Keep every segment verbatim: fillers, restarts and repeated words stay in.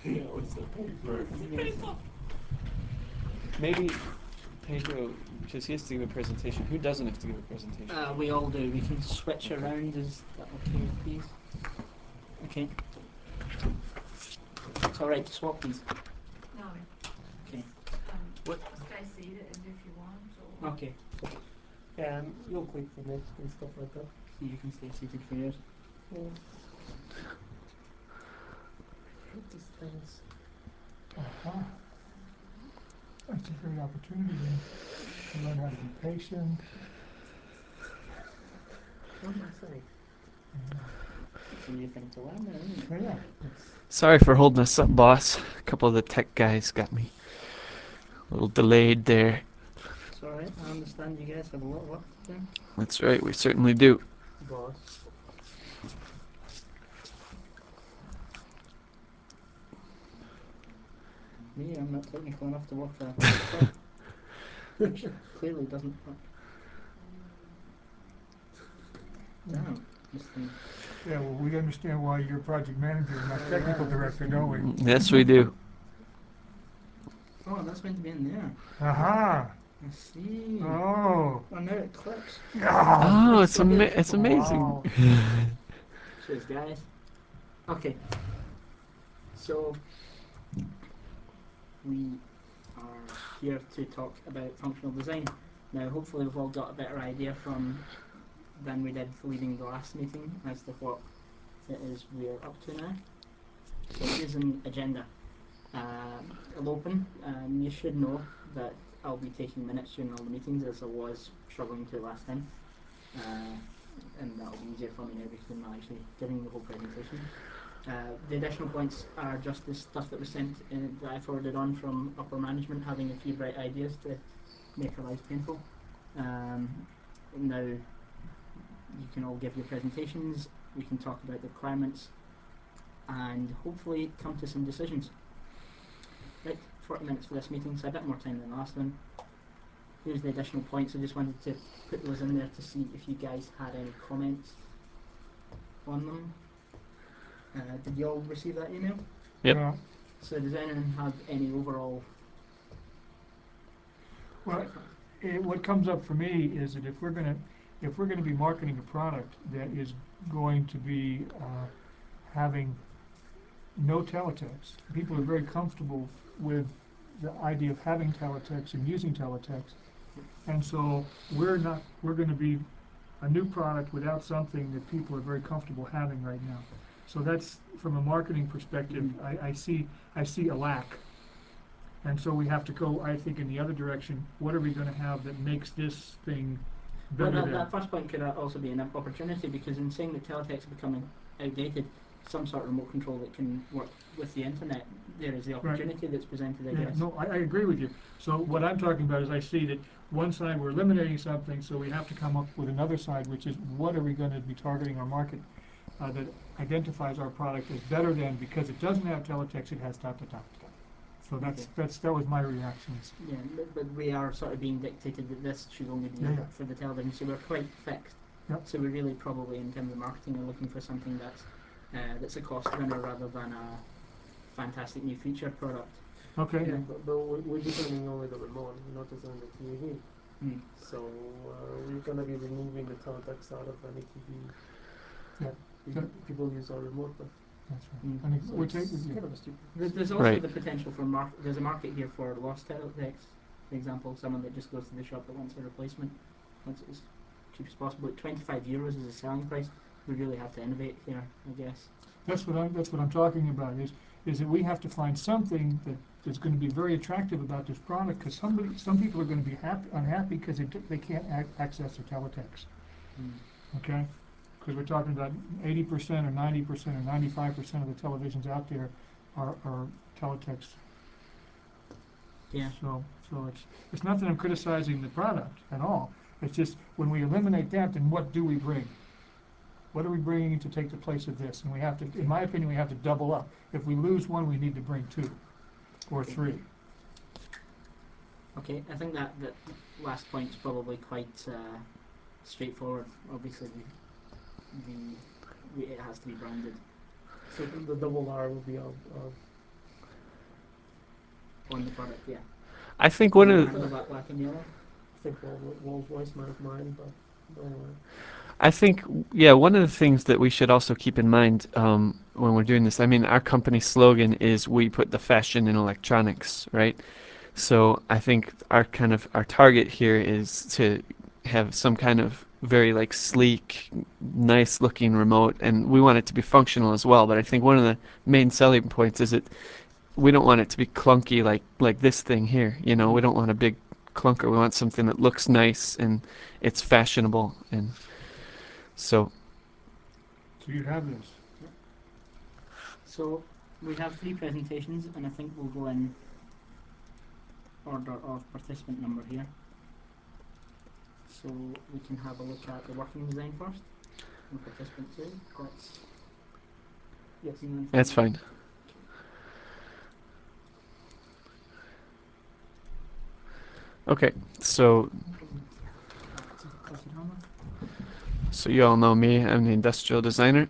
Yeah, what's the paper? Paper. Maybe Pedro, because he has to give a presentation. Who doesn't have to give a presentation? Uh, we all do. We can switch Okay. around. Is that okay with these? Okay. It's alright to swap these. No, Okay. um, What? just guys say it and if you want, or Okay. Yeah, and you'll click the next and stuff like that. So you can stay seated for yours. Yeah. Hate these things. Uh-huh. That's a great opportunity then to learn how to be patient. What am I saying? It's a new thing to learn, then, isn't it? Yeah. It's Sorry for holding us up, boss. A couple of the tech guys got me a little delayed there. It's alright. I understand you guys have a lot of work to do. That's right, we certainly do. boss. Me, I'm not technical enough to work for a firm, which clearly doesn't. Damn. This thing. Yeah, well, we understand why you're project manager and not technical director, don't we? Yes, we do. Oh, that's meant to be in there. Aha! I see. Oh! Oh, now it clicks. Oh, it's so ama- good. it's amazing. Wow. Cheers, guys. Okay. So, we are here to talk about functional design. Now, hopefully, we've all got a better idea from than we did leading the last meeting as to what it is we're up to now. So, here's an agenda. Um, I'll open. Um, you should know that I'll be taking minutes during all the meetings as I was struggling to last time. Uh, and that'll be easier for me now because I'm not actually giving the whole presentation. Uh, the additional points are just the stuff that was sent in, that I forwarded on from upper management, having a few bright ideas to make our lives painful. Um, now, you can all give your presentations, we can talk about the requirements, and hopefully come to some decisions. Right, forty minutes for this meeting, so a bit more time than the last one. Here's the additional points. I just wanted to put those in there to see if you guys had any comments on them. Uh, did you all receive that email? Yep. Yeah. So does anyone have any overall? Well, it, what comes up for me is that if we're gonna, if we're gonna be marketing a product that is going to be uh, having no teletext, people are very comfortable with the idea of having teletext and using teletext, and so we're not, we're gonna be a new product without something that people are very comfortable having right now. So that's, from a marketing perspective, Mhm. I, I see, I see a lack. And so we have to go, I think, in the other direction. What are we gonna have that makes this thing Well, better that, than? that first point could also be an opportunity because in saying that teletext is becoming outdated, some sort of remote control that can work with the internet, there is the opportunity that's presented, I Yeah, guess. no, I, I agree with you. So what I'm talking about is I see that one side we're eliminating something, so we have to come up with another side, which is what are we gonna be targeting our market uh, that identifies our product as better than, because it doesn't have teletext, it has dot, dot, dot, dot. So that's, Okay. that's, that was my reactions. Yeah, but, but we are sort of being dictated that this should only be Yeah, yeah. for the television, so we're quite fixed. Yep. So we really probably, in terms of marketing, are looking for something that's uh, that's a cost winner rather than a fantastic new feature product. Okay. Yeah, but, but we- we're designing only the remote, we're not designing the T V. Mm. So uh, we're gonna be removing the teletext out of any T V Yeah. that pe- people use our remote with. That's right. Mm. And it- So we're it's taking, kind of a stupid. There's, there's also Right. the potential for mar- there's a market here for lost teletext. For example, someone that just goes to the shop that wants a replacement, wants it as cheap as possible. At twenty-five euros is a selling price. We really have to innovate here, I guess. that's what I'm, that's what I'm talking about, is, is that we have to find something that is gonna be very attractive about this product, cause somebody, some people are gonna be happy, unhappy because they, d- they can't ac- access their teletext, Mm. okay? Cause we're talking about eighty percent or ninety percent or ninety-five percent of the televisions out there are, are teletext. Yeah. So, so it's, it's not that I'm criticizing the product at all, it's just, when we eliminate that, then what do we bring? What are we bringing to take the place of this? And we have to, in my opinion, we have to double up. If we lose one, we need to bring two, or Okay. three. Okay, I think that that last point is probably quite uh, straightforward. Obviously, the, the we, it has to be branded. So the double R will be of, of on the product. Yeah. I think one of And the, with that black and yellow. I think Wall, Rolls Royce might have mine, but anyway. I think, yeah, one of the things that we should also keep in mind um, when we're doing this, I mean, our company slogan is "We put the fashion in electronics," right? So I think our kind of our target here is to have some kind of very like sleek, nice looking remote, and we want it to be functional as well. But I think one of the main selling points is that we don't want it to be clunky like like this thing here. You know, we don't want a big clunker. We want something that looks nice and it's fashionable, and so So you have this. So we have three presentations, and I think we'll go in order of participant number here. So we can have a look at the working design first. And participant two. That's Yes. that's fine. Okay, so so you all know me. I'm the industrial designer,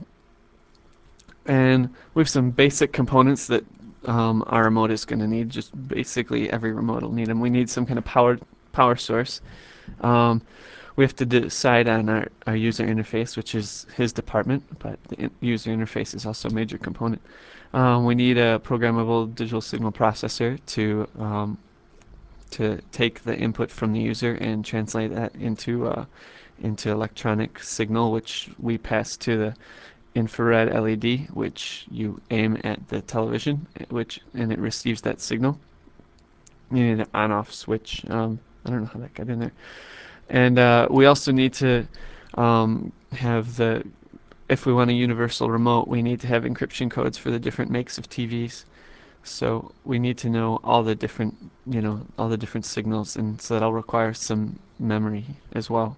and we have some basic components that um, our remote is going to need. Just basically every remote will need them. We need some kind of power power source. Um, we have to decide on our, our user interface, which is his department, but the in user interface is also a major component. Um, we need a programmable digital signal processor to um, to take the input from the user and translate that into uh, into electronic signal, which we pass to the infrared L E D, which you aim at the television, which and it receives that signal. You need an on-off switch. Um, I don't know how that got in there. And uh, we also need to um, have the, if we want a universal remote, we need to have encryption codes for the different makes of T Vs. So we need to know all the different, you know, all the different signals, and so that'll require some memory as well.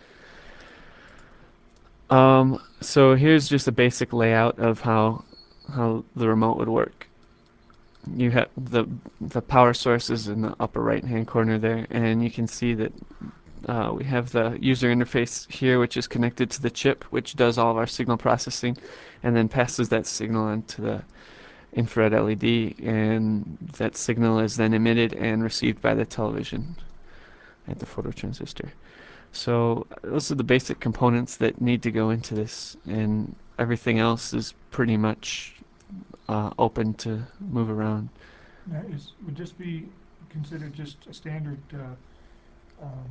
Um, so here's just a basic layout of how how the remote would work. You have the the power source is in the upper right hand corner there, and you can see that uh, we have the user interface here, which is connected to the chip, which does all of our signal processing, and then passes that signal into the infrared L E D, and that signal is then emitted and received by the television at the phototransistor. So those are the basic components that need to go into this, and everything else is pretty much uh, open to move around. Now, is, would this be considered just a standard, uh, um,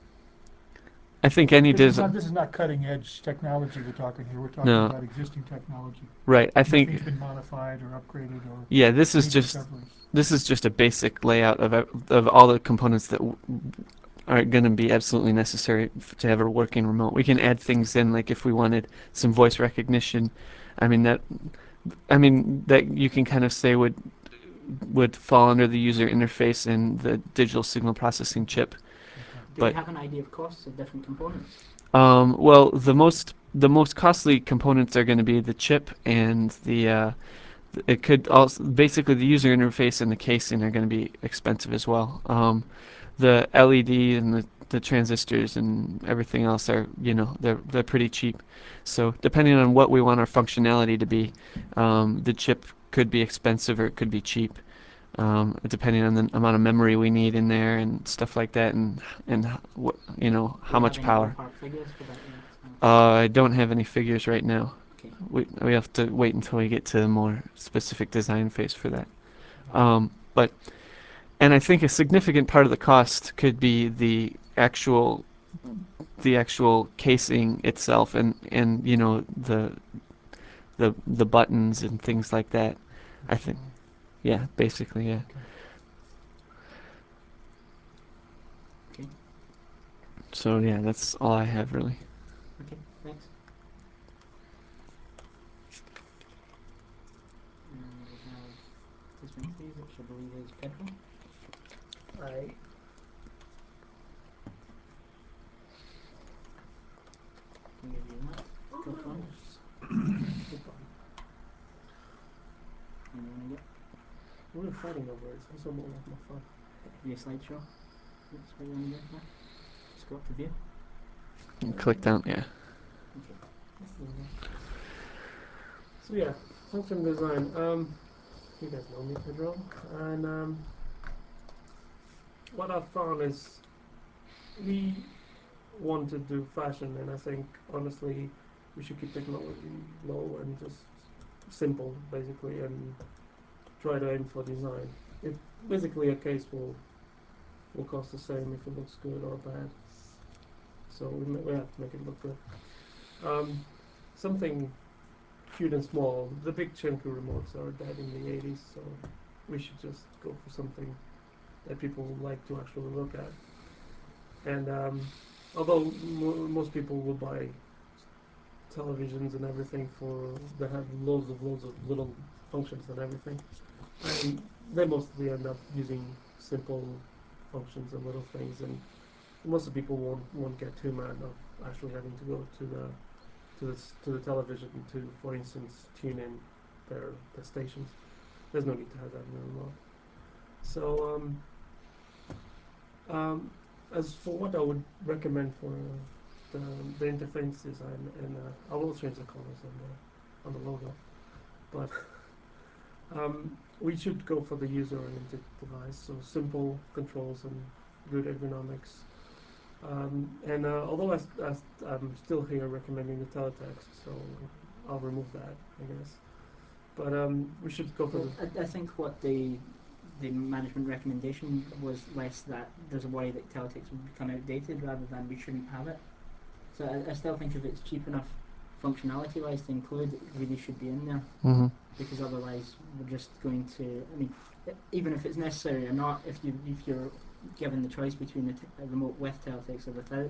I think any this is not, design. this is not cutting edge technology we're talking here, we're talking No. about existing technology. Right. I think. Nothing's been modified or upgraded or Yeah. This is made just. discoveries. This is just a basic layout of ev- of all the components that w are going to be absolutely necessary f to have a working remote. We can add things in, like if we wanted some voice recognition. I mean that. I mean that you can kind of say would would fall under the user interface and the digital signal processing chip. Do But we have an idea of costs of different components? Um, well, the most the most costly components are going to be the chip and the. Uh, it could also basically the user interface and the casing are going to be expensive as well. Um, the L E D and the, the transistors and everything else are, you know, they're they're pretty cheap. So depending on what we want our functionality to be, um, the chip could be expensive or it could be cheap. Um, depending on the amount of memory we need in there and stuff like that, and and what you know Do how we much have any power. ballpark figures for that yet? Uh, I don't have any figures right now. Okay. We we have to wait until we get to a more specific design phase for that. Um, but and I think a significant part of the cost could be the actual the actual casing itself, and and you know the the the buttons and things like that. I think. Yeah, basically, yeah. Okay. So yeah, that's all I have really. Okay. Thanks. And we have participant three, which I believe is Pedro. I Can give you that. Click on it. And you want to get What are fighting over? It's also more like my phone. via slideshow. That's what you want to get there. Just go up to view. And click down, yeah. Okay. So yeah, function design. Um, you guys know me, Pedro. And um, what I've found is we want to do fashion, and I think honestly we should keep technology low and just simple, basically, and try to aim for design. It basically a case will will cost the same if it looks good or bad. So we, ma- we have to make it look good. Um, something cute and small. The big chunky remotes are dead in the eighties, so we should just go for something that people would like to actually look at. And um, although mo- most people will buy televisions and everything for that have loads of loads of little functions and everything, and they mostly end up using simple functions and little things, and most of the people won't won't get too mad of actually having to go to the to the s- to the television to, for instance, tune in their their stations. There's no need to have that in the remote. So um, um, as for what I would recommend for uh, the, the interface design, and uh, I will change the colors on the on the logo, but um, we should go for the user-oriented device, so simple controls and good ergonomics. Um, and uh, although I, s- I s- I'm still here recommending the teletext, so I'll remove that, I guess. But um, we should go for Well, the. I, I think what the the management recommendation was less that there's a worry that teletext would become outdated rather than we shouldn't have it. So I, I still think if it's cheap enough functionality wise to include, it really should be in there, Mm-hmm. because otherwise we're just going to, I mean, e- even if it's necessary or not, if you if you're given the choice between the t- a remote with teletext or without,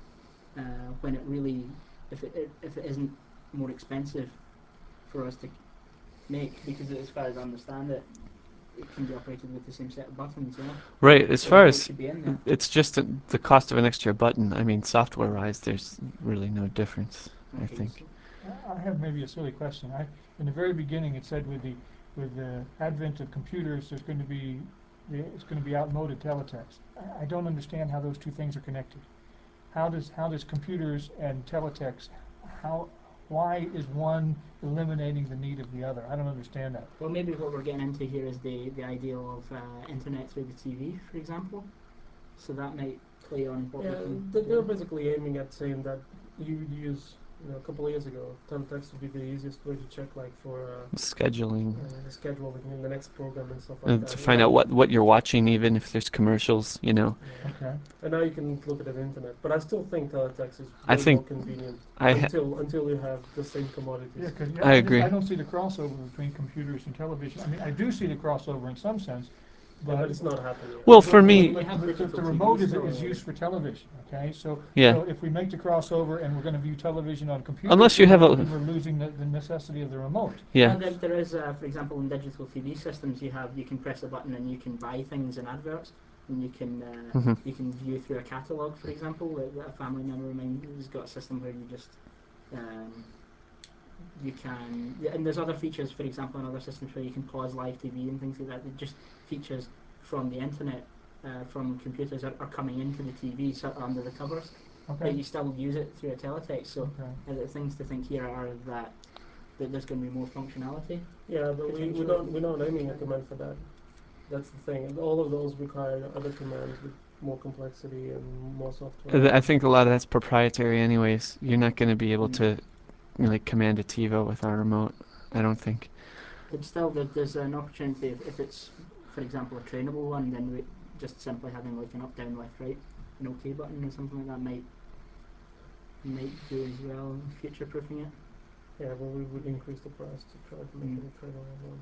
uh, when it really, if it, it if it isn't more expensive for us to make, because as far as I understand it, it can be operated with the same set of buttons, you know. Right. As So far it as should be in there. it's just a, the cost of an extra button. I mean, software-wise, there's really no difference. I Okay, think. so- I I have maybe a silly question. I, in the very beginning, it said with the, with the advent of computers, there's going to be, the- it's going to be outmoded teletext. I, I don't understand how those two things are connected. How does, how does computers and teletext, how, why is one eliminating the need of the other? I don't understand that. Well, maybe what we're getting into here is the, the idea of uh, internet through the T V, for example. So that might play on what Yeah, we can th- they're do. basically aiming at saying that you would use, you know, a couple of years ago, teletext would be the easiest way to check, like for uh, Scheduling. uh, the scheduling in the next program and stuff like And that. to And find now out you what, can- what you're watching, even if there's commercials, you know. Yeah. Okay. And now you can look at it on the internet, but I still think teletext is I way think more convenient I ha- until until you have the same commodities. Yeah, 'cause, yeah, I I just, agree. I don't see the crossover between computers and television. I mean, I do see the crossover in some sense, Yeah, but but it's not happening yet. Well, But for we- me, we But have the, the, digital the T V remote is, still is already. used for television, okay? So, yeah. so if we make the crossover and we're gonna view television on computers, Unless you then have we're- a- then we're losing the, the necessity of the remote. Yeah. Well, there, there is, uh, for example, in digital T V systems, you have you can press a button and you can buy things in adverts, and you can uh, hmm you can view through a catalogue, for example. A, a family member of mine has got a system where you just um, you can, yeah, and there's other features, for example, in other systems where you can pause live T V and things like that. They're just features from the internet, uh, from computers are, are coming into the T V, sort of under the covers, but Okay, you still use it through a teletext. So okay. uh, the things to think here are that that there's going to be more functionality. Yeah, but we, we Potentially. don't we're not aiming a command for that. That's the thing. And all of those require other commands with more complexity and more software. I think a lot of that's proprietary, anyways. You're not going to be able Mm. to, you know, like command a TiVo with our remote. I don't think. But still, there, there's an opportunity if, if it's, for example, a trainable one, then we just simply having like an up, down, left, right, an OK button or something like that might might do as well, future proofing it. Yeah, but we would increase the price to try to make Mm. it a tradeable one.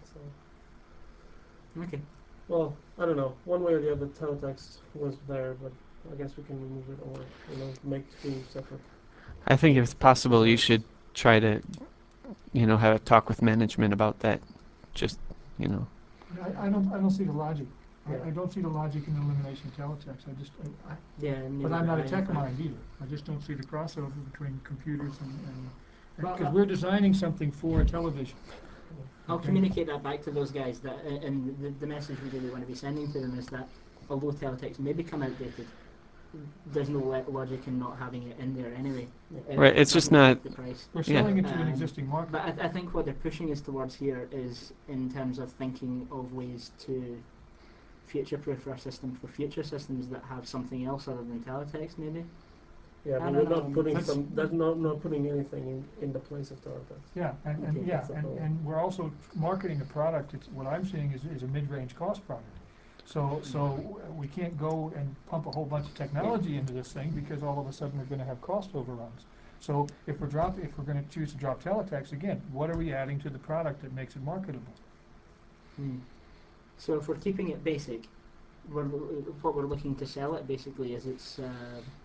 So, Okay. well, I don't know. One way or the other, teletext was there, but I guess we can remove it or you know make two separate. I think if it's possible, you should try to, you know, have a talk with management about that. Just, you know. I, I don't, I don't see the logic. I, Yeah. I don't see the logic in the elimination of teletext. I just, I, I, Yeah. but I'm not a tech mind either. I just don't see the crossover between computers and, and, Well, because uh, we're designing something for television. I'll Okay. communicate that back to those guys. That uh, and the, the message we really want to be sending to them is that although teletext may become outdated, there's no lo- logic in not having it in there anyway. Yeah. It- Right, it it's just doesn't not- affect the price. We're Yeah. selling it to an Um, existing market. But I, th- I think what they're pushing us towards here is in terms of thinking of ways to future-proof our system for future systems that have something else other than teletext, maybe. Yeah, I but don't we're know, not putting that's- some. That's not not putting anything in, in the place of teletext. Yeah, and, and, Okay, yeah, that's the and, problem. and we're also marketing a product, it's, what I'm seeing is, is a mid-range cost product. So, so we can't go and pump a whole bunch of technology into this thing because all of a sudden we're gonna have cost overruns. So if we're drop, if we're gonna choose to drop teletext, again, what are we adding to the product that makes it marketable? Hmm. So if we're keeping it basic, we're, what we're looking to sell it basically is it's uh,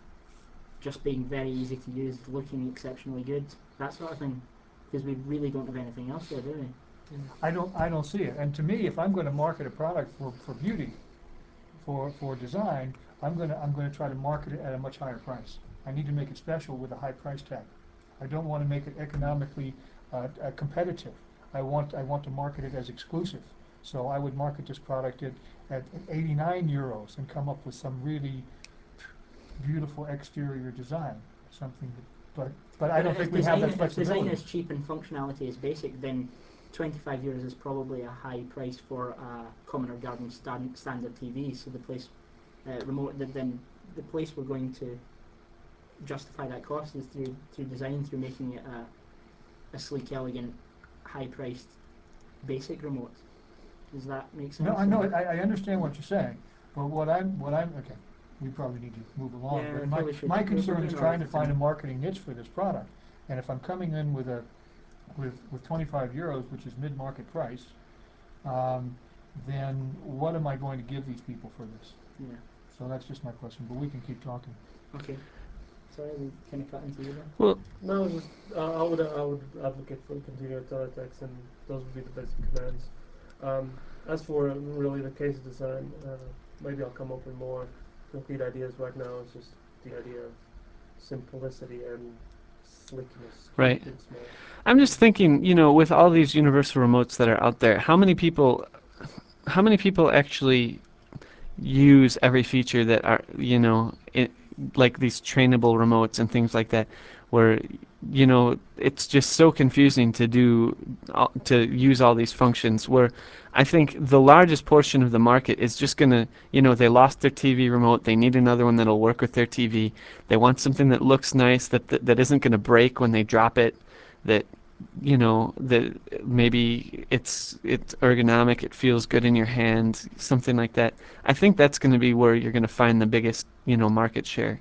just being very easy to use, looking exceptionally good, that sort of thing. Because we really don't have anything else there, do we? I don't, I don't see it, and to me, if I'm gonna market a product for, for beauty, for, for design, I'm gonna, I'm gonna try to market it at a much higher price. I need to make it special with a high price tag. I don't wanna make it economically, uh, uh, competitive. I want, I want to market it as exclusive. So I would market this product at, at eighty-nine euros and come up with some really beautiful exterior design, something that, but, but I don't if think we have design- that If design flexibility. is cheap and functionality is basic, then twenty-five euros is probably a high price for a common or garden stand, standard T V. So the place, uh, remote, the, then the place we're going to justify that cost is through through design, through making it a, a sleek, elegant, high-priced, basic remote. Does that make sense? No, I know, I, I understand what you're saying, but what I'm, what I'm, okay, we probably need to move along. Yeah, But we my, probably should. my We're- we're concern is doing trying to alright. find a marketing niche for this product. And if I'm coming in with a, with, with twenty-five euros, which is mid-market price, um, then what am I going to give these people for this? Yeah. So that's just my question, but we can keep talking. Okay. Sorry, we kind of cut into you there. Well, No, just uh, I would I would advocate for continuous teletext, and those would be the basic commands. Um, as for really the case design, uh, maybe I'll come up with more concrete ideas. Right now, it's just the idea of simplicity and slickness. Keep Right. it small. I'm just thinking, you know, with all these universal remotes that are out there, how many people, how many people actually use every feature that are, you know, it, like these trainable remotes and things like that, where, you know, it's just so confusing to do, all- to use all these functions. Where I think the largest portion of the market is just gonna, you know, they lost their T V remote, they need another one that'll work with their T V. They want something that looks nice, that that, that isn't gonna break when they drop it, that, you know, that maybe it's it's ergonomic, it feels good in your hand, something like that. I think that's going to be where you're going to find the biggest, you know, market share.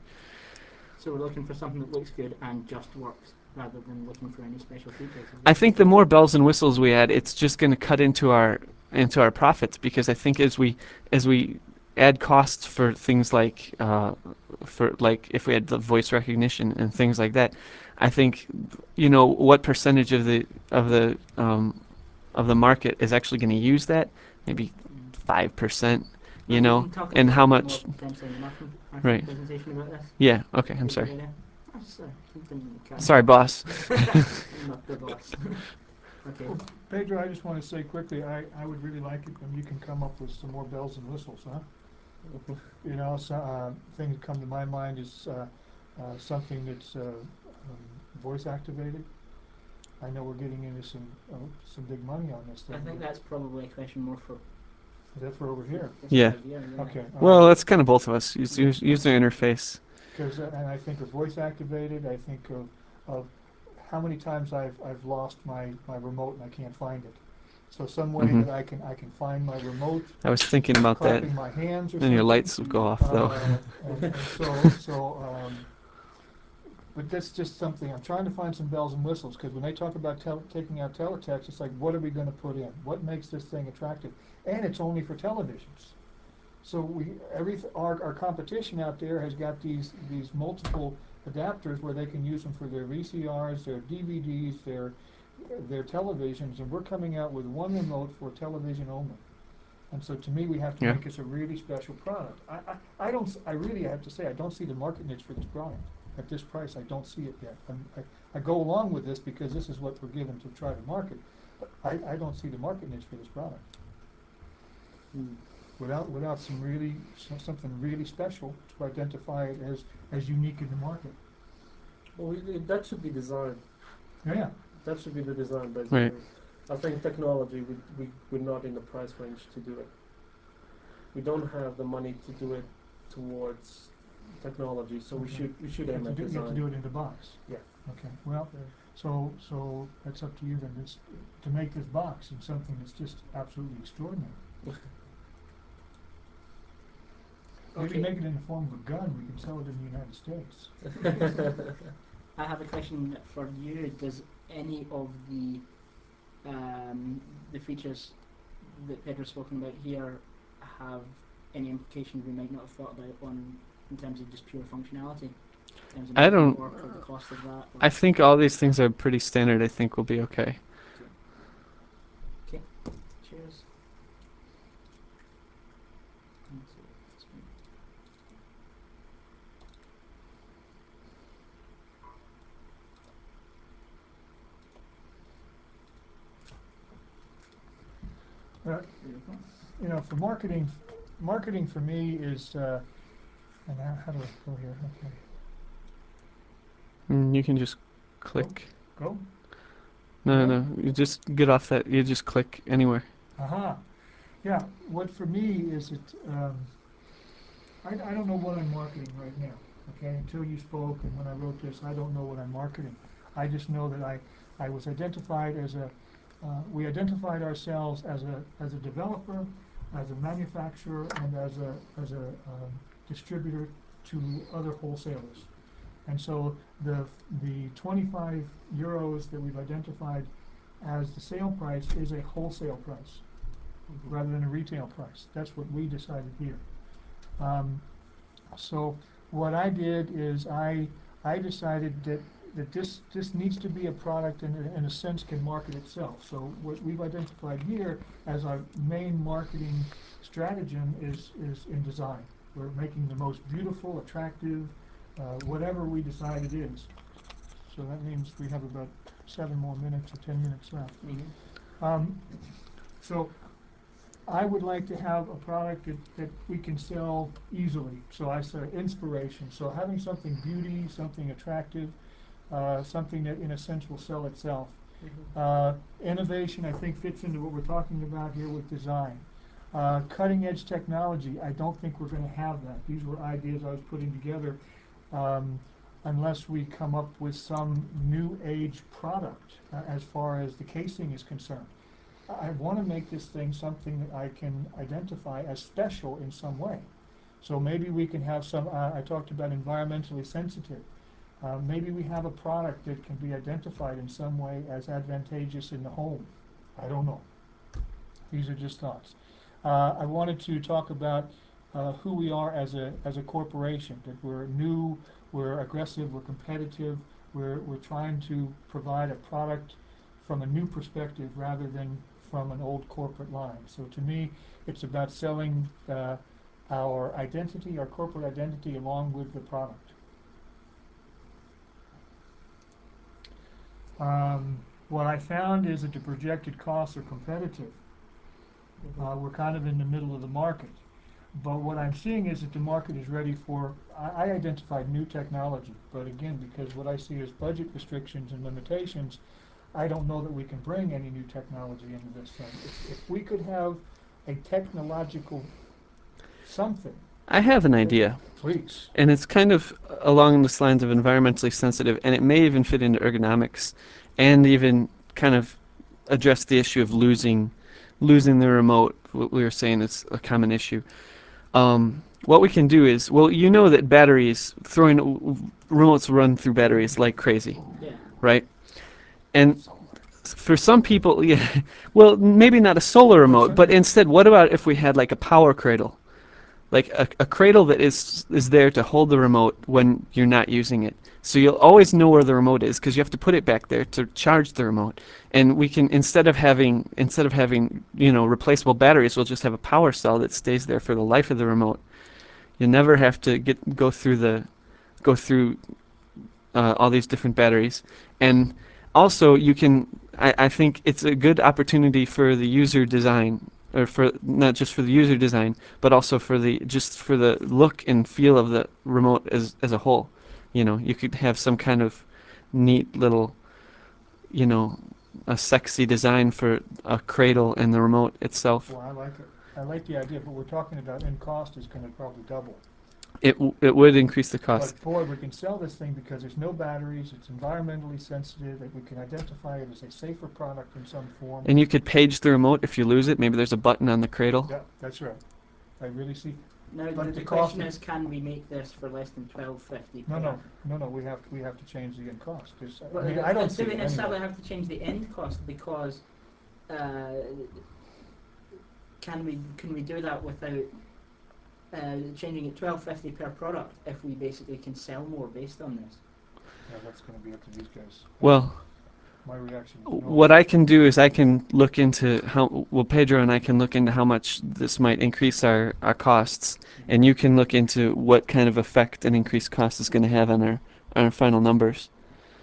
So we're looking for something that looks good and just works, rather than looking for any special features. is I it? think the more bells and whistles we add, it's just going to cut into our into our profits, because I think as we as we add costs for things like uh, for like if we had the voice recognition and things like that, I think, you know, what percentage of the of the um, of the market is actually going to use that? Maybe Mm. five percent. Well, You we know, can talk a and bit how more much? potentially in the marketing, marketing Right. presentation about this. Yeah. Okay. I'm Is sorry. that right? Oh, sorry. Didn't cut. Sorry, boss. I'm not the boss. Okay. Well, Pedro, I just wanna say quickly, I, I would really like it when you can come up with some more bells and whistles, huh? You know, so, uh, thing that come to my mind is, uh, uh, something that's, uh, um, voice activated. I know we're getting into some, uh, some big money on this thing. I think but- that's probably a question more for Is that for over here? this Yeah. guy here, yeah. Okay. all Well, right. that's kind of both of us. Use use, use their interface. Cause, uh, and I think of voice activated, I think of, of how many times I've, I've lost my, my remote and I can't find it. So some way Mhm. that I can, I can find my remote, I was thinking about that. clapping my hands or And something. your lights will go off though. Uh, and, and so, so, um, but that's just something, I'm trying to find some bells and whistles, cause when they talk about tel- taking out teletext, it's like, what are we gonna put in? What makes this thing attractive? And it's only for televisions. So we, every, our, our competition out there has got these, these multiple adapters where they can use them for their V C Rs, their D V Ds, their, their televisions, and we're coming out with one remote for television only. And so to me, we have to Yeah. make this a really special product. I, I, I don't, s- I really have to say, I don't see the market niche for this product. At this price, I don't see it yet. I'm, I, I go along with this because this is what we're given to try to market. But I, I don't see the market niche for this product. Hmm. without, without some really, so- something really special to identify it as, as unique in the market. Well, it, it- that should be designed. Yeah, That should be the design, basically. Right. I think technology, we, we, we're not in the price range to do it. We don't have the money to do it towards technology, so we Okay. should, we should you have aim to at do, you have to design. do it in the box. Yeah. Okay, well, Yeah. so, so that's up to you then, it's, to make this box into something that's just absolutely extraordinary. Maybe Okay. make it in the form of a gun, we can sell it in the United States. I have a question for you. Does any of the um, the features that Pedro's spoken about here have any implications we might not have thought about on in terms of just pure functionality? In terms of I making it don't- work or the cost of that? Or I think all these things are pretty standard. I think we'll be okay. Cheers. Let's see if it's me. Uh, you know, for marketing, marketing for me is, uh, and how, how do I go here? Okay, Mm, you can just click. go. No, Yeah. no, you just get off that. You just click anywhere. Aha. Yeah, what for me is it, um, I, I don't know what I'm marketing right now, okay? Until you spoke and when I wrote this, I don't know what I'm marketing. I just know that I, I was identified as a, uh, we identified ourselves as a, as a developer, as a manufacturer, and as a, as a, um, distributor to other wholesalers. And so the, the twenty-five euros that we've identified as the sale price is a wholesale price rather than a retail price. That's what we decided here. Um, so what I did is I, I decided that, that this, this needs to be a product and in a sense can market itself. So what we've identified here as our main marketing stratagem is, is in design. We're making the most beautiful, attractive, uh, whatever we decide it is. So that means we have about seven more minutes or ten minutes left. Mm-hmm. Um, so I would like to have a product that, that we can sell easily. So I say inspiration. So having something beauty, something attractive, uh, something that in a sense will sell itself. Uh, innovation, I think, fits into what we're talking about here with design. Uh, cutting edge technology, I don't think we're going to have that. These were ideas I was putting together um, unless we come up with some new age product uh, as far as the casing is concerned. I want to make this thing something that I can identify as special in some way. So maybe we can have some, uh, I talked about environmentally sensitive. Uh, maybe we have a product that can be identified in some way as advantageous in the home. I don't know. These are just thoughts. Uh, I wanted to talk about uh, who we are as a, as a corporation, that we're new, we're aggressive, we're competitive, we're, we're trying to provide a product from a new perspective rather than from an old corporate line. So to me, it's about selling uh, our identity, our corporate identity, along with the product. Um, what I found is that the projected costs are competitive. Uh, we're kind of in the middle of the market. But what I'm seeing is that the market is ready for, I, I identified new technology, but again, because what I see as budget restrictions and limitations, I don't know that we can bring any new technology into this thing. If, if we could have a technological something, I have an idea, please. and it's kind of along the lines of environmentally sensitive, and it may even fit into ergonomics, and even kind of address the issue of losing, losing the remote. What we were saying is a common issue. Um, what we can do is, well, you know that batteries, throwing remotes run through batteries like crazy, Yeah. right? And for some people, yeah, well, maybe not a solar remote, but instead, what about if we had like a power cradle? Like a, a cradle that is is there to hold the remote when you're not using it. So you'll always know where the remote is because you have to put it back there to charge the remote. And we can, instead of having instead of having you know replaceable batteries, we'll just have a power cell that stays there for the life of the remote. You never have to get go through the go through uh, all these different batteries. And also, you can. I, I think it's a good opportunity for the user design or for not just for the user design, but also for the just for the look and feel of the remote as as a whole. You know, you could have some kind of neat little, you know, a sexy design for a cradle and the remote itself. Well, I like it. I like the idea, but we're talking about, and cost is gonna probably double. It w- it would increase the cost. But boy, we can sell this thing because there's no batteries, it's environmentally sensitive, that we can identify it as a safer product in some form. And you could page the remote if you lose it. Maybe there's a button on the cradle. Yeah, that's right. I really see, Now, But the, the the cost question is- is, can we make this for less than twelve fifty? no, no, no, no, we have, we have to change the end cost, 'cause, I But mean, uh, I don't do see we it necessarily anyway. have to change the end cost because uh, can we can we do that without uh, changing it twelve fifty per product if we basically can sell more based on this? Yeah, that's gonna be up to these guys. Well, My reaction is no. what I can do is I can look into how well Pedro and I can look into how much this might increase our, our costs, and you can look into what kind of effect an increased cost is going to have on our our final numbers.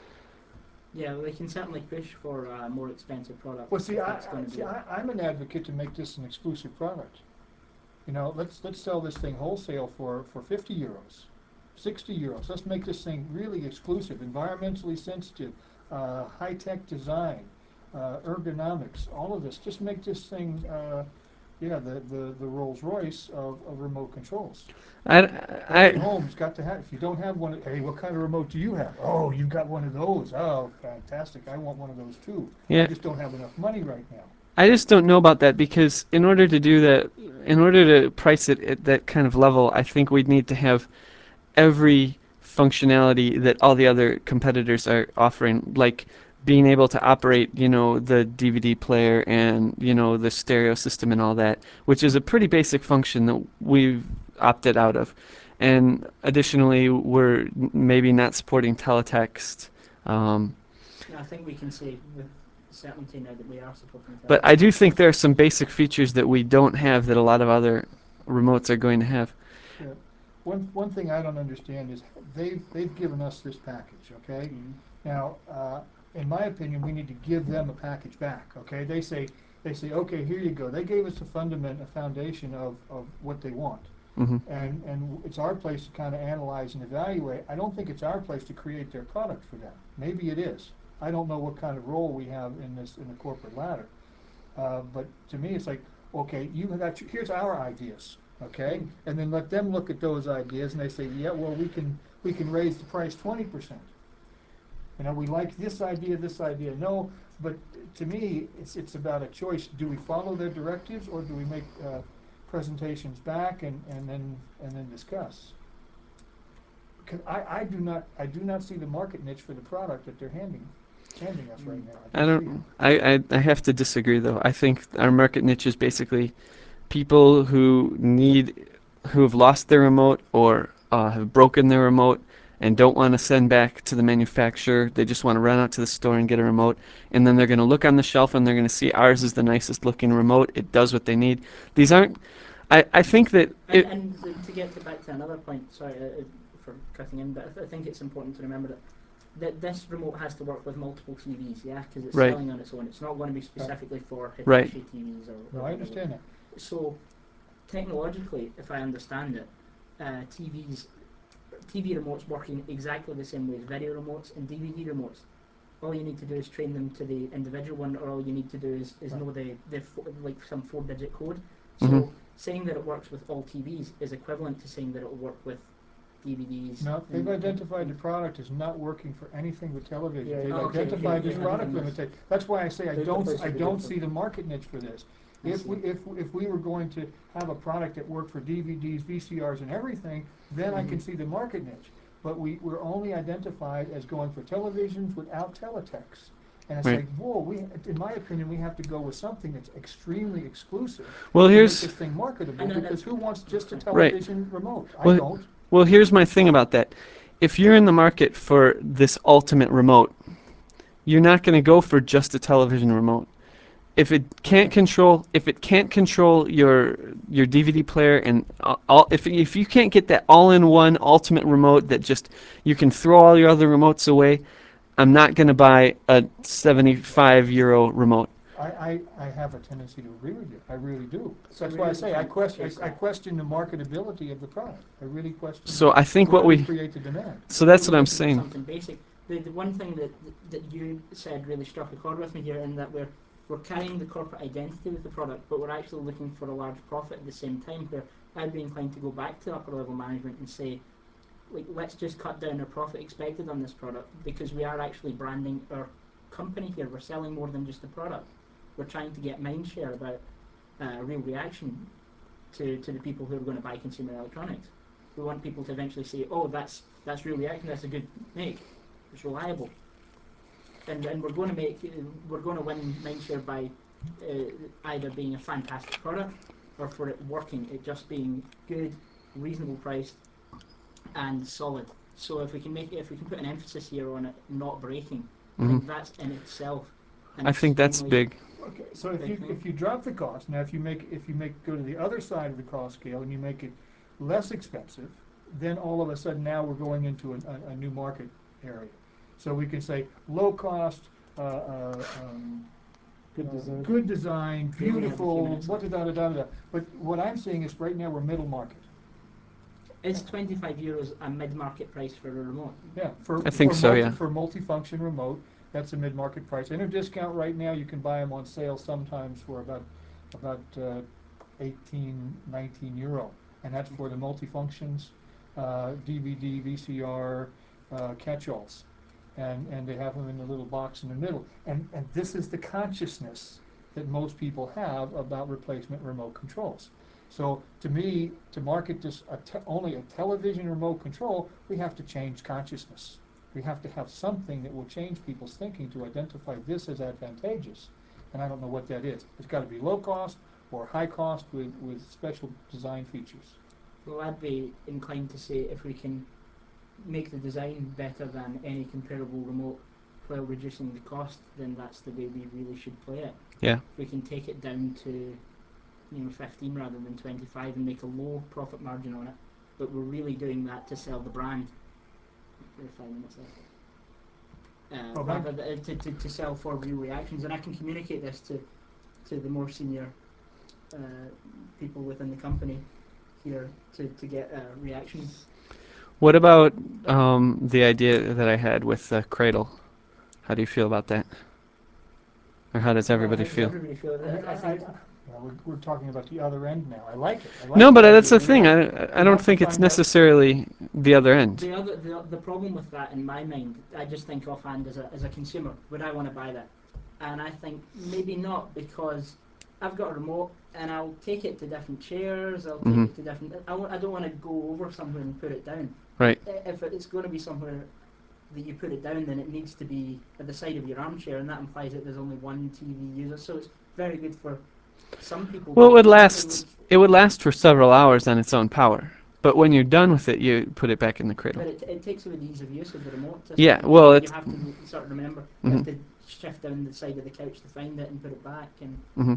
Yeah, we can certainly push for a more expensive product. Well, see, if I, that's going I, to see, be. I, I'm an advocate to make this an exclusive product. You know, let's, let's sell this thing wholesale for, for fifty euros, sixty euros. Let's make this thing really exclusive, environmentally sensitive, uh, high-tech design, uh, ergonomics, all of this. Just make this thing, uh, yeah, the, the, the Rolls Royce of, of remote controls. I, Every I, home's got to have, if you don't have one, hey, what kind of remote do you have? Oh, you've got one of those. Oh, fantastic, I want one of those too. I yeah, just don't have enough money right now. I just don't know about that because in order to do that, in order to price it at that kind of level, I think we'd need to have every functionality that all the other competitors are offering, like being able to operate, you know, the D V D player and, you know, the stereo system and all that, which is a pretty basic function that we've opted out of. And additionally, we're maybe not supporting teletext. Um, Yeah, I think we can say with certainty now that we are supporting. but I do think there are some basic features that we don't have that a lot of other remotes are going to have. Yeah. One, one thing I don't understand is they've, they've given us this package, okay? Mhm. Now, uh, in my opinion, we need to give them a package back, okay? They say, they say, okay, here you go. They gave us a fundament, a foundation of, of what they want. Hmm. And, and it's our place to kind of analyze and evaluate. I don't think it's our place to create their product for them. Maybe it is. I don't know what kind of role we have in this, in the corporate ladder. Uh, but to me, it's like, okay, you got, your- here's our ideas, okay? Mm. And then let them look at those ideas and they say, yeah, well, we can, we can raise the price twenty percent. You know, we like this idea, this idea, no, but to me, it's, it's about a choice. Do we follow their directives or do we make, uh, presentations back and, and then, and then discuss? 'Cause I, I do not, I do not see the market niche for the product that they're handing, handing us right now. I don't see it. don't. I, I I have to disagree though. I think our market niche is basically people who need, who have lost their remote or uh, have broken their remote and don't want to send back to the manufacturer. They just want to run out to the store and get a remote, and then they're going to look on the shelf and they're going to see ours is the nicest looking remote. It does what they need. These aren't. I I think that And, it. and to, to get to back to another point, sorry uh, uh, for cutting in, but I, th- I think it's important to remember that, that this remote has to work with multiple T Vs, yeah, because it's Right. selling on its own. It's not going to be specifically for Right. Hitachi T Vs or. or No, I whatever. understand that. So, technologically, if I understand it, uh, T Vs, T V remotes working exactly the same way as video remotes and D V D remotes. All you need to do is train them to the individual one, or all you need to do is, is Right. know the, the fo- like some four-digit code. So Mhm. saying that it works with all T Vs is equivalent to saying that it will work with D V Ds. No, they've and- identified the product as not working for anything with television. Yeah. They've Oh, okay, identified okay, this yeah, product yeah. limitation. That's why I say I There's the don't, place I to be don't different. see the market niche for this. I If see. we, if, if we were going to have a product that worked for D V Ds, V C Rs and everything, then I can Mhm. see the market niche. But we, we're only identified as going for televisions without teletext. And it's Right. like, whoa, we, in my opinion, we have to go with something that's extremely exclusive Well, to make here's this thing marketable, And then because who wants just a Right. television remote? I Well, don't. well. Here's my thing about that. If you're in the market for this ultimate remote, you're not going to go for just a television remote. If it can't control, if it can't control your your D V D player and all, all if if you can't get that all-in-one ultimate remote that just you can throw all your other remotes away, I'm not going to buy a seventy-five euro remote. I, I, I have a tendency to agree with you, I really do. So That's we why I really say, I think question, is I I that- question the marketability of the product, I really question. So I think what where we, create the demand. so that's We're what I'm looking for saying. Something basic. The, the one thing that, that you said really struck a chord with me here, in that we're we're carrying the corporate identity with the product, but we're actually looking for a large profit at the same time. Where I'd be inclined to go back to upper level management and say, like, let's just cut down our profit expected on this product, because we are actually branding our company here. We're selling more than just the product. We're trying to get mind share about uh, real reaction to, to the people who are going to buy consumer electronics. We want people to eventually say, oh, that's that's real reaction, that's a good make, it's reliable. And, and we're going to make, uh, we're going to win mindshare by uh, either being a fantastic product, or for it working, it just being good, reasonable priced, and solid. So if we can make, if we can put an emphasis here on it not breaking, I Mhm. think that's in itself. An I think that's extremely- big. Okay, so if you, if you drop the cost, now if you make, if you make, go to the other side of the cost scale and you make it less expensive, then all of a sudden now we're going into a, a, a new market area. So we can say low cost, uh, uh, um, Good uh, design. good design, We only have a few beautiful, minutes what da da da da da. But what I'm seeing is right now we're middle market. Is twenty-five euros a mid-market price for a remote? Yeah, for, I think for so, multi, yeah. for multi-function remote, that's a mid-market price. In a discount right now, you can buy them on sale sometimes for about, about uh, eighteen, nineteen euro. And that's for the multi-functions, uh, D V D, V C R, uh, catch-alls. And, and they have them in the little box in the middle. And, and this is the consciousness that most people have about replacement remote controls. So to me, to market this a te- only a television remote control, we have to change consciousness. We have to have something that will change people's thinking to identify this as advantageous. And I don't know what that is. It's got to be low cost or high cost with, with special design features. Well, I'd be inclined to say if we can make the design better than any comparable remote while reducing the cost, then that's the way we really should play it. Yeah. If we can take it down to, you know, fifteen rather than twenty-five and make a low profit margin on it, but we're really doing that to sell the brand. We're five minutes left. Uh, Oh, rather th- to, to, to sell for real reactions, and I can communicate this to, to the more senior uh, people within the company here to, to get uh, reactions. What about um, the idea that I had with the cradle? How do you feel about that? Or how does everybody Well, how does feel? everybody feel? I mean, I, I I, I, think well, we're, we're talking about the other end now. I like it. I like No, it. but that's the We thing. have- I, I we don't have to think it's find out- necessarily the other end. the other the, the problem with that in my mind, I just think offhand as a as a consumer, would I want to buy that? And I think maybe not, because I've got a remote and I'll take it to different chairs. I'll take Mhm. it to different. I, w- I don't want to go over somewhere and put it down. Right. I- If it's going to be somewhere that you put it down, then it needs to be at the side of your armchair, and that implies that there's only one T V user. So it's very good for some people. Well, it but would something last. which- It would last for several hours on its own power. But when you're done with it, you put it back in the cradle. But it, it takes away the ease of use of the remote. to Yeah, some well, extent. it's- you have to r- sort of remember. You Mhm. have to shift down the side of the couch to find it and put it back. And hmm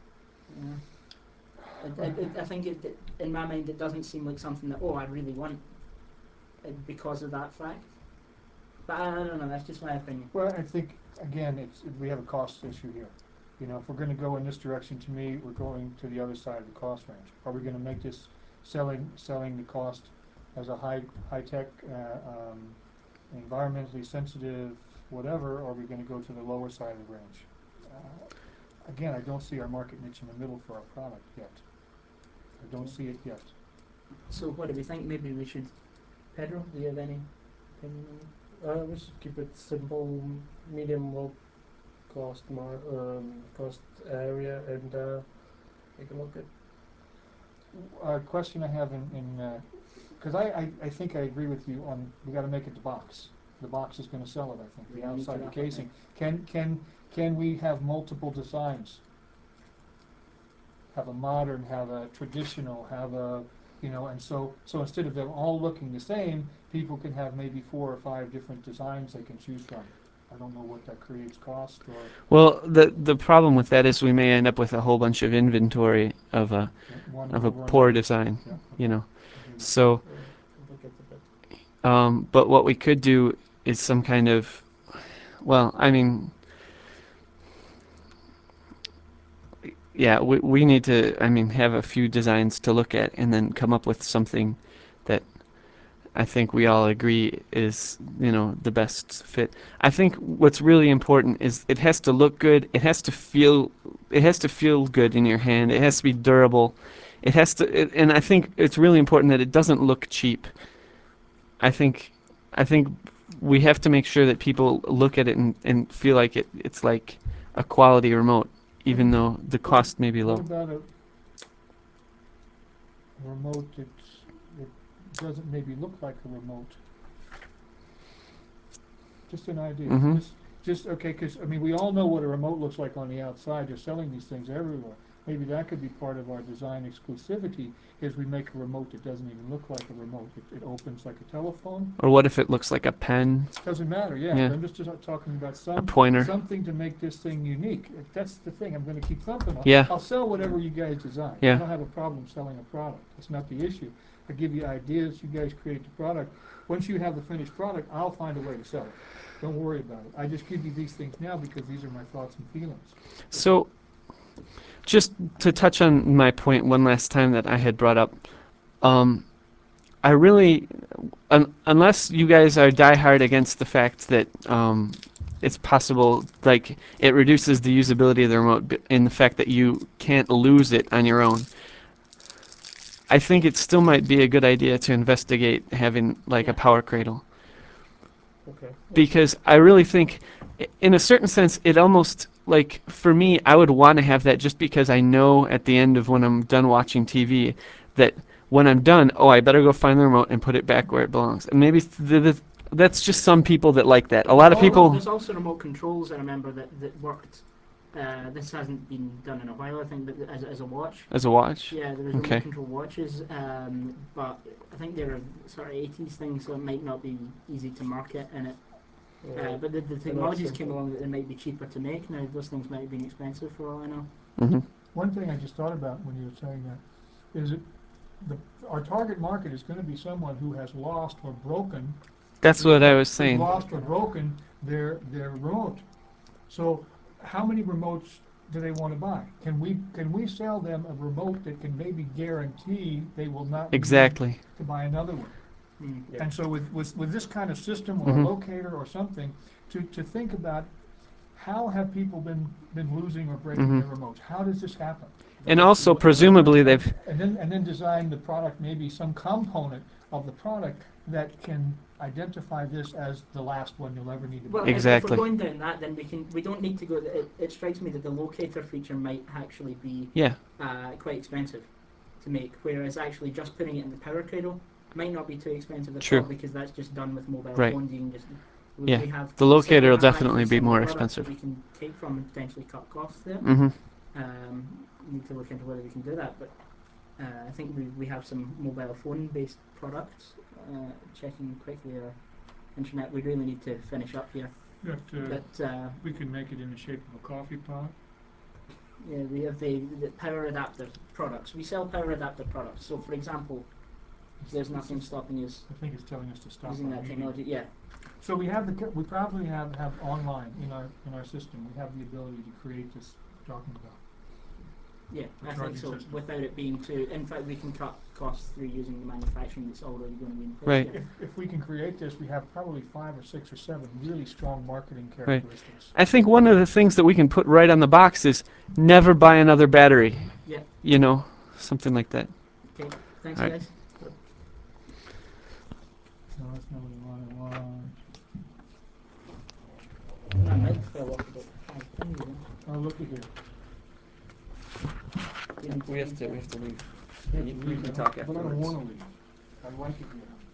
yeah, it, it, it, I think it, it, in my mind, it doesn't seem like something that oh I really want uh, because of that fact. But I, I don't know. That's just my opinion. Well, I think, again, it's, we have a cost issue here. You know, if we're gonna go in this direction, to me, we're going to the other side of the cost range. Are we gonna make this selling, selling the cost as a high, high-tech, uh, um, environmentally sensitive, whatever, or are we gonna go to the lower side of the range? Uh, Again, I don't see our market niche in the middle for our product yet. I don't see it yet. So what do we think? Maybe we should. Pedro, do you have any opinion on it? Uh, we should keep it simple, medium, low cost, mar- um, cost area, and uh, take a look at. A question I have in, in, uh 'cause I, I, I think I agree with you on, we gotta make it the box. The box is gonna sell it, I think, the Yeah, we need to outside, the wrap up casing. Can, can, can we have multiple designs? Have a modern, have a traditional, have a, you know, and so, so instead of them all looking the same, people can have maybe four or five different designs they can choose from. I don't know what that creates cost or, Well, the the problem with that is we may end up with a whole bunch of inventory of a yeah, one of a over poor another. design. Yeah, You know. agreed. So, Uh, look at the bit. um, but what we could do is some kind of, well, I mean, yeah, we we need to. I mean, have a few designs to look at, and then come up with something that I think we all agree is, you know, the best fit. I think what's really important is it has to look good. It has to feel. It has to feel good in your hand. It has to be durable. It has to, it, and I think it's really important that it doesn't look cheap. I think, I think we have to make sure that people look at it and, and feel like it. It's like a quality remote, even though the cost may be What low. about a a remote that's, that doesn't maybe look like a remote? Just an idea. Mhm. Just, just, okay, 'cause, I mean, we all know what a remote looks like on the outside. They're selling these things everywhere. Maybe that could be part of our design exclusivity, is we make a remote that doesn't even look like a remote. It, it opens like a telephone. Or what if it looks like a pen, Doesn't matter, yeah. Yeah. I'm just, just talking about a some, pointer? something to make this thing unique. If that's the thing, I'm gonna keep thumping on. Yeah. I'll sell whatever you guys design. Yeah. I don't have a problem selling a product. That's not the issue. I give you ideas, you guys create the product. Once you have the finished product, I'll find a way to sell it. Don't worry about it. I just give you these things now because these are my thoughts and feelings. So, just to touch on my point one last time that I had brought up, um, I really, un- unless you guys are diehard against the fact that um, it's possible, like it reduces the usability of the remote b- in the fact that you can't lose it on your own. I think it still might be a good idea to investigate having like Yeah. a power cradle, Okay. because I really think, i- in a certain sense, it almost, like, for me, I would want to have that just because I know at the end of when I'm done watching T V that when I'm done, oh, I better go find the remote and put it back where it belongs. And maybe th- th- that's just some people that like that. A lot of There's al- people, There's also remote controls, I remember, that, that worked. Uh, this hasn't been done in a while, I think, but as, as a watch. as a watch. Yeah, there was Okay. remote control watches, um, but I think they're sort of eighties things, so it might not be easy to market in it. Uh, Yeah. but the, the technologies came along that they might be cheaper to make. Now, those things might have been expensive for all I know. hmm One thing I just thought about when you were saying that is that the, our target market is gonna be someone who has lost or broken That's what I was who've saying. lost or broken their, their remote. So how many remotes do they want to buy? Can we, can we sell them a remote that can maybe guarantee they will not need Exactly. to buy another one? Hmm. Yeah. And so with, with, with this kind of system or a Mhm. locator or something, to, to think about how have people been, been losing or breaking Mhm. their remotes? How does this happen? And also, presumably, they've. And then, and then design the product, maybe some component of the product that can identify this as the last one you'll ever need to buy. Well, if, if Exactly. we're going down that, then we can. We don't need to go. It, it strikes me that the locator feature might actually be Yeah. uh, quite expensive to make, whereas actually just putting it in the power cradle might not be too expensive at True. all, because that's just done with mobile Right. phones. You can just we, Yeah. we have The locator similar will definitely manufacturers, be similar more products that expensive. we can take from and potentially cut costs there. hmm Um, need to look into whether we can do that, but uh, I think we we have some mobile phone based products. Uh, checking quickly our internet, we really need to finish up here. That, uh, But uh, we can make it in the shape of a coffee pot. yeah, we have the, the power adapter products. We sell power adapter products. So, for example, there's nothing stopping us I think it's telling us to stop using our that meeting. technology. Yeah, So we have the, ca- we probably have, have online in our, in our system, we have the ability to create this we're talking about. yeah, The I think charging so. system. Without it being too, in fact, we can cut costs through using the manufacturing that's already going to be in place. Right. Yeah. If, if we can create this, we have probably five or six or seven really strong marketing characteristics. I think one of the things that we can put right on the box is never buy another battery. Yeah. You know, something like that. Okay. Thanks, All right. guys. No, that's not what I want. That mic fell off about five things then. Oh, looky here. We need to We have leave to. that. We have to leave. You have You- to you leave, can I don't- talk But I don't afterwards. wanna leave. I like it here.